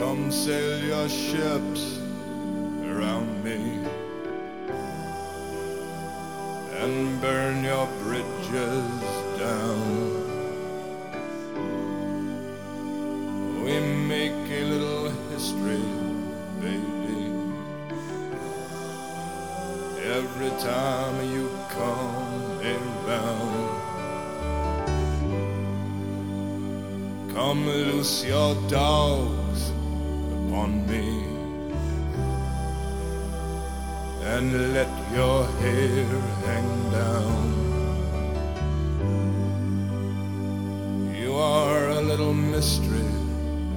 Come sail your ships around me and burn your bridges down. We make a little history, baby, every time you come around. Come loose your dogs upon me and let your hair hang down. You are a little mystery,